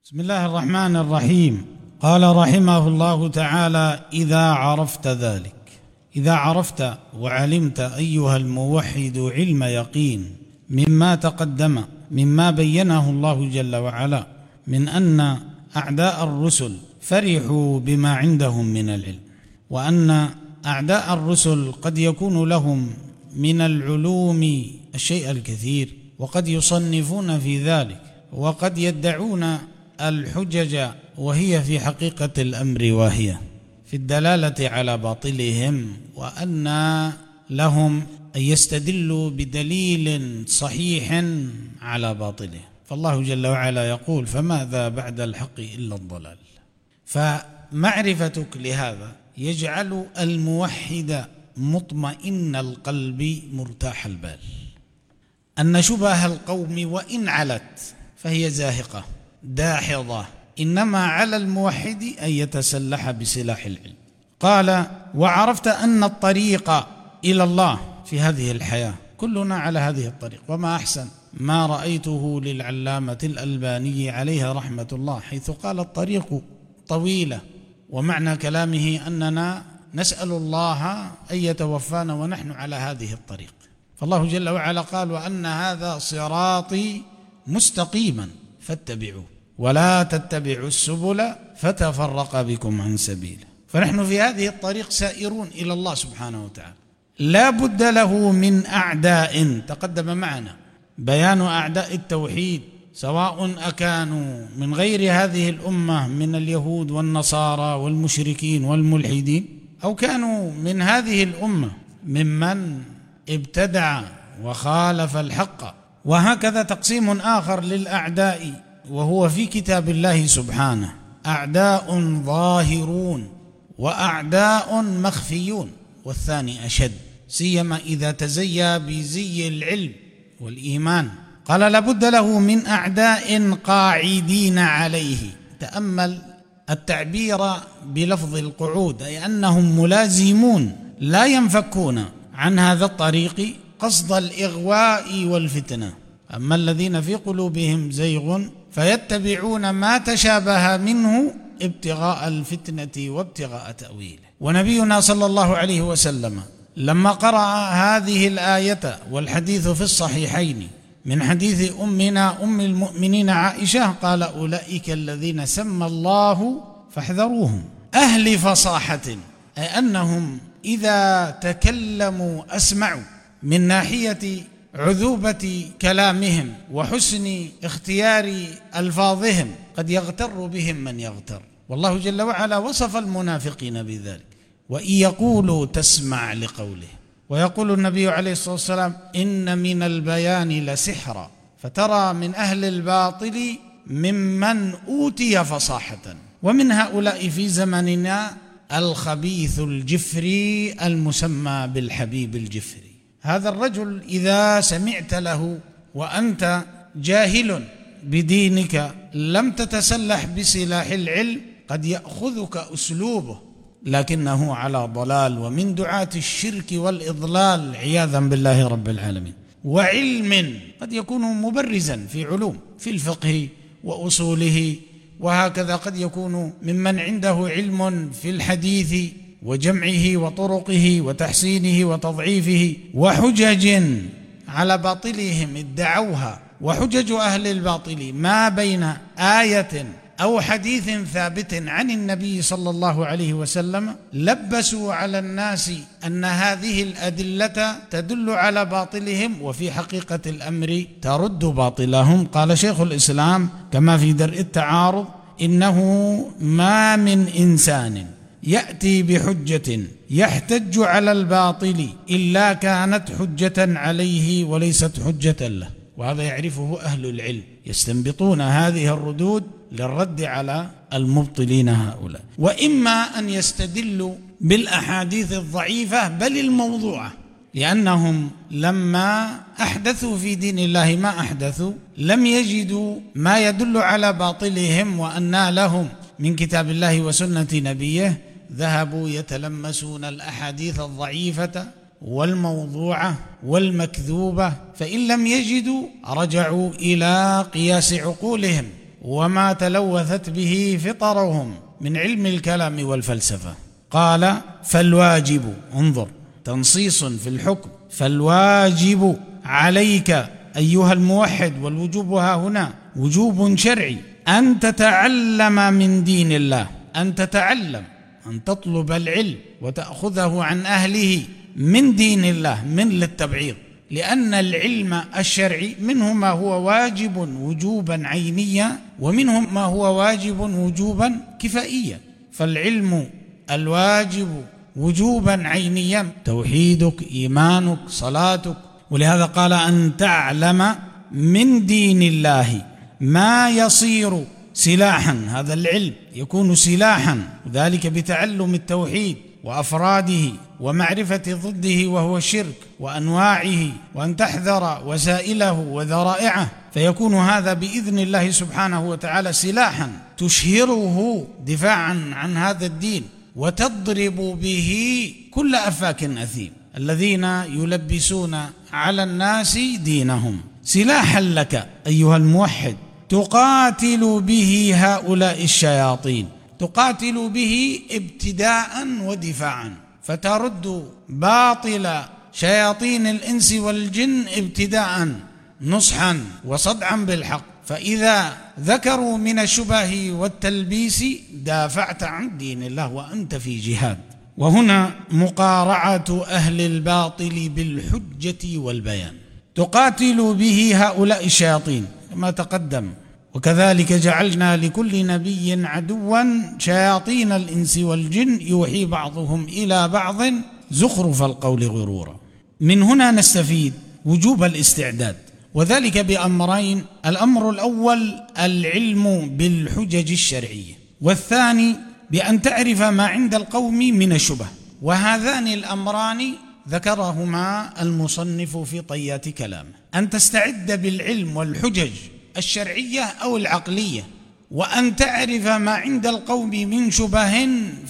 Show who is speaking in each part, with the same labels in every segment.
Speaker 1: بسم الله الرحمن الرحيم. قال رحمه الله تعالى: إذا عرفت وعلمت أيها الموحد علم يقين مما تقدم مما بينه الله جل وعلا من أن أعداء الرسل فرحوا بما عندهم من العلم، وأن أعداء الرسل قد يكون لهم من العلوم الشيء الكثير، وقد يصنفون في ذلك، وقد يدعون الحجج، وهي في حقيقة الأمر واهية في الدلالة على باطلهم، وأن لهم أن يستدلوا بدليل صحيح على باطله. فالله جل وعلا يقول: فماذا بعد الحق إلا الضلال. فمعرفتك لهذا يجعل الموحد مطمئن القلب مرتاح البال، أن شبه القوم وإن علت فهي زاهقة داحضة، إنما على الموحد أن يتسلح بسلاح العلم. قال: وعرفت أن الطريق إلى الله في هذه الحياة، كلنا على هذه الطريق، وما أحسن ما رأيته للعلامة الألباني عليه رحمة الله، حيث قال: الطريق طويلة، ومعنى كلامه أننا نسأل الله أن يتوفانا ونحن على هذه الطريق. فالله جل وعلا قال: وأن هذا صراطي مستقيما فاتبعوه ولا تتبعوا السبل فتفرق بكم عن سبيله. فنحن في هذه الطريق سائرون إلى الله سبحانه وتعالى، لا بد له من أعداء. تقدم معنا بيان أعداء التوحيد، سواء أكانوا من غير هذه الأمة من اليهود والنصارى والمشركين والملحدين، أو كانوا من هذه الأمة ممن ابتدع وخالف الحق. وهكذا تقسيم آخر للأعداء، وهو في كتاب الله سبحانه: أعداء ظاهرون وأعداء مخفيون، والثاني أشد، سيما إذا تزيى بزي العلم والإيمان. قال: لابد له من أعداء قاعدين عليه. تأمل التعبير بلفظ القعود، أي أنهم ملازمون لا ينفكون عن هذا الطريق قصد الإغواء والفتنة. أما الذين في قلوبهم زيغ فيتبعون ما تشابه منه ابتغاء الفتنة وابتغاء تأويله. ونبينا صلى الله عليه وسلم لما قرأ هذه الآية والحديث في الصحيحين من حديث أمنا أم المؤمنين عائشة، قال: أولئك الذين سمى الله فاحذروهم، أهل فصاحة، أي أنهم إذا تكلموا أسمعوا، من ناحية عذوبة كلامهم وحسن اختيار ألفاظهم قد يغتر بهم من يغتر. والله جل وعلا وصف المنافقين بذلك: وإن يقولوا تسمع لقوله. ويقول النبي عليه الصلاة والسلام: إن من البيان لسحرا. فترى من أهل الباطل ممن أوتي فصاحة، ومن هؤلاء في زمننا الخبيث الجفري المسمى بالحبيب الجفري. هذا الرجل إذا سمعت له وأنت جاهل بدينك لم تتسلح بسلاح العلم قد يأخذك أسلوبه، لكنه على ضلال ومن دعاة الشرك والإضلال عياذا بالله رب العالمين. وعلم قد يكون مبرزا في علوم، في الفقه وأصوله، وهكذا قد يكون ممن عنده علم في الحديث وجمعه وطرقه وتحسينه وتضعيفه، وحجج على باطلهم ادعوها. وحجج أهل الباطل ما بين آية أو حديث ثابت عن النبي صلى الله عليه وسلم لبسوا على الناس أن هذه الأدلة تدل على باطلهم، وفي حقيقة الأمر ترد باطلهم. قال شيخ الإسلام كما في درء التعارض: إنه ما من إنسان يأتي بحجة يحتج على الباطل إلا كانت حجة عليه وليست حجة له. وهذا يعرفه أهل العلم، يستنبطون هذه الردود للرد على المبطلين هؤلاء. وإما أن يستدلوا بالأحاديث الضعيفة بل الموضوعة، لأنهم لما أحدثوا في دين الله ما أحدثوا لم يجدوا ما يدل على باطلهم وأن لهم من كتاب الله وسنة نبيه، ذهبوا يتلمسون الأحاديث الضعيفة والموضوعة والمكذوبة، فإن لم يجدوا رجعوا إلى قياس عقولهم وما تلوثت به فطرهم من علم الكلام والفلسفة. قال فالواجب، انظر تنصيص في الحكم، فالواجب عليك أيها الموحد، والوجوب ها هنا وجوب شرعي، أن تتعلم من دين الله، أن تتعلم، أن تطلب العلم وتأخذه عن أهله من دين الله، من للتبعيض، لأن العلم الشرعي منه ما هو واجب وجوبا عينيا، ومنه ما هو واجب وجوبا كفائيا. فالعلم الواجب وجوبا عينيا توحيدك، إيمانك، صلاتك. ولهذا قال أن تعلم من دين الله ما يصير سلاحا، هذا العلم يكون سلاحا، ذلك بتعلم التوحيد وأفراده ومعرفة ضده وهو الشرك وأنواعه، وأن تحذر وسائله وذرائعه، فيكون هذا بإذن الله سبحانه وتعالى سلاحا تشهره دفاعا عن هذا الدين، وتضرب به كل أفاك أثيم الذين يلبسون على الناس دينهم. سلاحا لك أيها الموحد تقاتل به هؤلاء الشياطين، تقاتل به ابتداء ودفاعا، فترد باطل شياطين الإنس والجن ابتداء نصحا وصدعا بالحق، فإذا ذكروا من الشبه والتلبيس دافعت عن دين الله وأنت في جهاد. وهنا مقارعة أهل الباطل بالحجة والبيان، تقاتل به هؤلاء الشياطين كما تقدم. وكذلك جعلنا لكل نبي عدوا شياطين الإنس والجن يوحي بعضهم إلى بعض زخرف القول غرورا. من هنا نستفيد وجوب الاستعداد، وذلك بأمرين: الأمر الأول العلم بالحجج الشرعية، والثاني بأن تعرف ما عند القوم من الشبه. وهذان الأمران ذكرهما المصنف في طيات كلامه، أن تستعد بالعلم والحجج الشرعية أو العقلية، وأن تعرف ما عند القوم من شبه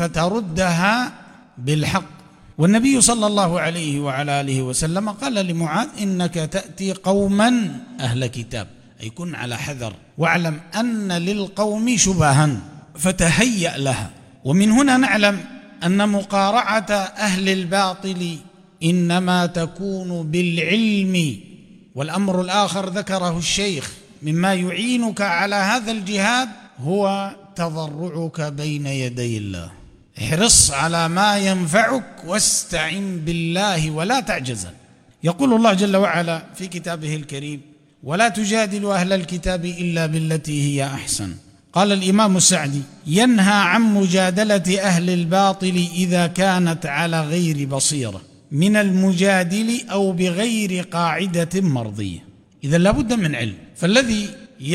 Speaker 1: فتردها بالحق. والنبي صلى الله عليه وعلى آله وسلم قال لمعاذ: إنك تأتي قوما أهل كتاب، أي كن على حذر، واعلم أن للقوم شبها فتهيأ لها. ومن هنا نعلم أن مقارعة أهل الباطل إنما تكون بالعلم. والأمر الآخر ذكره الشيخ مما يعينك على هذا الجهاد هو تضرعك بين يدي الله. احرص على ما ينفعك واستعن بالله ولا تعجزا. يقول الله جل وعلا في كتابه الكريم: ولا تجادلوا أهل الكتاب إلا بالتي هي أحسن. قال الإمام السعدي: ينهى عن مجادلة أهل الباطل إذا كانت على غير بصيرة من المجادل أو بغير قاعدة مرضية. إذا لابد من علم، فالذي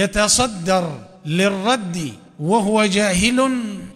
Speaker 1: يتصدر للرد وهو جاهل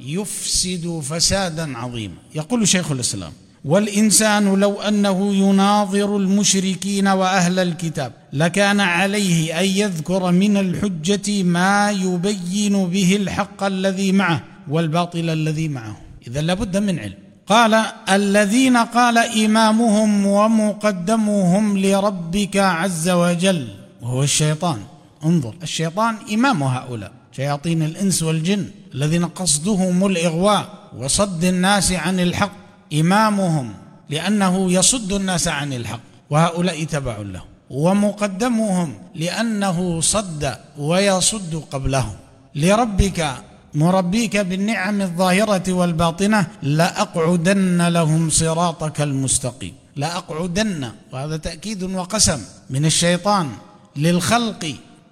Speaker 1: يفسد فسادا عظيما. يقول شيخ الإسلام: والإنسان لو أنه يناظر المشركين وأهل الكتاب لكان عليه أن يذكر من الحجة ما يبين به الحق الذي معه والباطل الذي معه. إذا لابد من علم. قال: الذين قال إمامهم ومقدمهم لربك عز وجل وهو الشيطان. انظر، الشيطان إمام هؤلاء شياطين الإنس والجن الذين قصدهم الإغواء وصد الناس عن الحق، إمامهم لأنه يصد الناس عن الحق وهؤلاء تبع له، ومقدمهم لأنه صد ويصد قبله. لربك مربيك بالنعم الظاهرة والباطنة لأقعدن لهم صراطك المستقيم. لأقعدن، وهذا تأكيد وقسم من الشيطان للخلق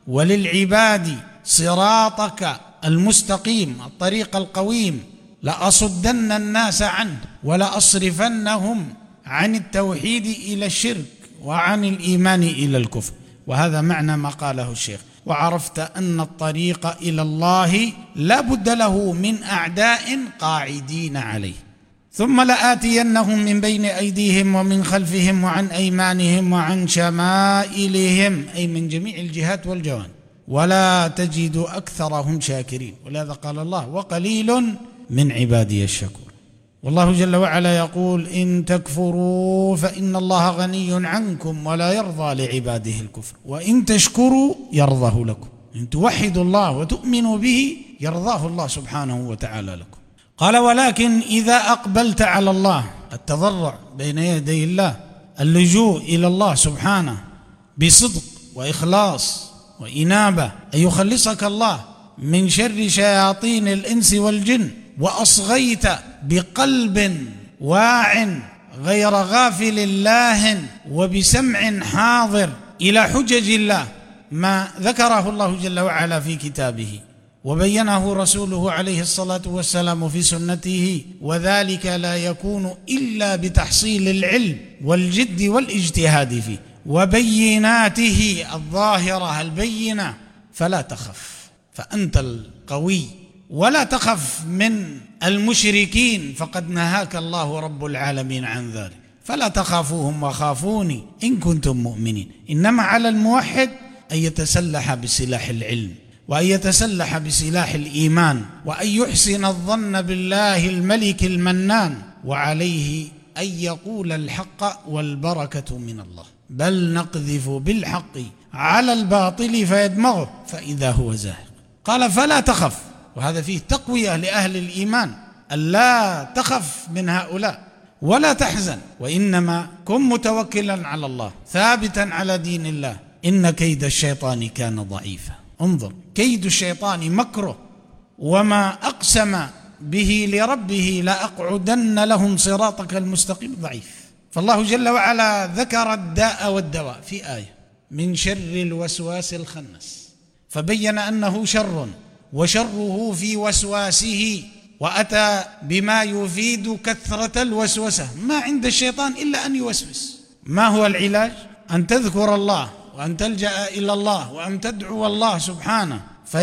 Speaker 1: وللعباد صراطك المستقيم، الطريق القويم. لأصدن الناس عنه ولأصرفنهم عن التوحيد إلى الشرك وعن الإيمان إلى الكفر. وهذا معنى ما قاله الشيخ. وعرفت أن الطريق إلى الله لا بد له من أعداء قاعدين عليه. ثم لآتينهم من بين أيديهم ومن خلفهم وعن أيمانهم وعن شمائلهم، أي من جميع الجهات والجوانب، ولا تجد أكثرهم شاكرين. ولهذا قال الله: وقليل من عبادي الشكور. والله جل وعلا يقول: إن تكفروا فإن الله غني عنكم ولا يرضى لعباده الكفر وإن تشكروا يرضه لكم. إن توحدوا الله وتؤمنوا به يرضاه الله سبحانه وتعالى لكم. قال: ولكن إذا أقبلت على الله، التضرع بين يدي الله، اللجوء إلى الله سبحانه بصدق وإخلاص وإنابة، أن يخلصك الله من شر شياطين الإنس والجن، وأصغيت بقلب واع غير غافل لاه وبسمع حاضر إلى حجج الله، ما ذكره الله جل وعلا في كتابه وبينه رسوله عليه الصلاة والسلام في سنته، وذلك لا يكون إلا بتحصيل العلم والجد والاجتهاد فيه وبيناته الظاهرة البينة، فلا تخف، فأنت القوي، ولا تخف من المشركين، فقد نهاك الله رب العالمين عن ذلك، فلا تخافوهم وخافوني إن كنتم مؤمنين. إنما على الموحد أن يتسلح بسلاح العلم، وأن يتسلح بسلاح الإيمان، وأن يحسن الظن بالله الملك المنان، وعليه أن يقول الحق والبركة من الله، بل نقذف بالحق على الباطل فيدمغه فإذا هو زاهق. قال: فلا تخف، وهذا فيه تقوية لأهل الإيمان، ألا تخف من هؤلاء ولا تحزن، وإنما كن متوكلا على الله ثابتا على دين الله، إن كيد الشيطان كان ضعيفا. انظر، كيد الشيطان مكره، وما أقسم به لربه لأقعدن لهم صراطك المستقيم ضعيف. فالله جل وعلا ذكر الداء والدواء في آية من شر الوسواس الخناس، فبين أنه شر، وشره في وسواسه، وأتى بما يفيد كثرة الوسوسة. ما عند الشيطان إلا أن يوسوس. ما هو العلاج؟ أن تذكر الله، وأن تلجأ إلى الله، وأن تدعو الله سبحانه،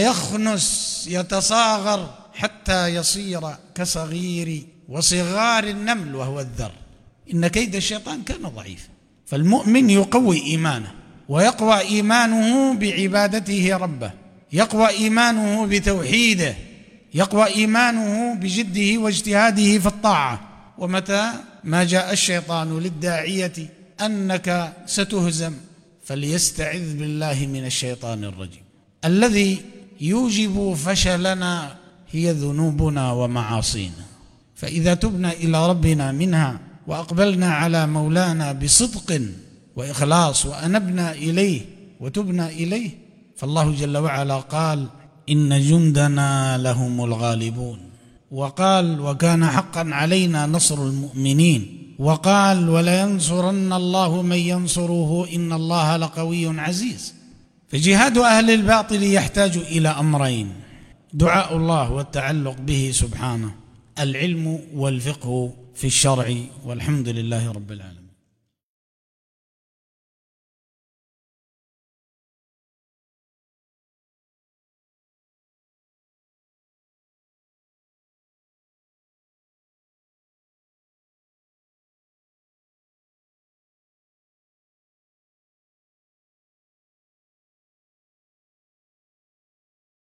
Speaker 1: فيخنس يتصاغر حتى يصير كصغير وصغار النمل وهو الذر. إن كيد الشيطان كان ضعيفا. فالمؤمن يقوي إيمانه، ويقوى إيمانه بعبادته ربه، يقوى إيمانه بتوحيده، يقوى إيمانه بجده واجتهاده في الطاعة. ومتى ما جاء الشيطان للداعية أنك ستهزم فليستعذ بالله من الشيطان الرجيم. الذي يوجب فشلنا هي ذنوبنا ومعاصينا، فإذا تبنا إلى ربنا منها وأقبلنا على مولانا بصدق وإخلاص وأنبنا إليه وتبنا إليه، فالله جل وعلا قال: إن جندنا لهم الغالبون، وقال: وكان حقا علينا نصر المؤمنين، وقال: ولينصرن الله من ينصره إن الله لقوي عزيز. فجهاد أهل الباطل يحتاج إلى أمرين: دعاء الله والتعلق به سبحانه، العلم والفقه في الشرع، والحمد لله رب العالمين.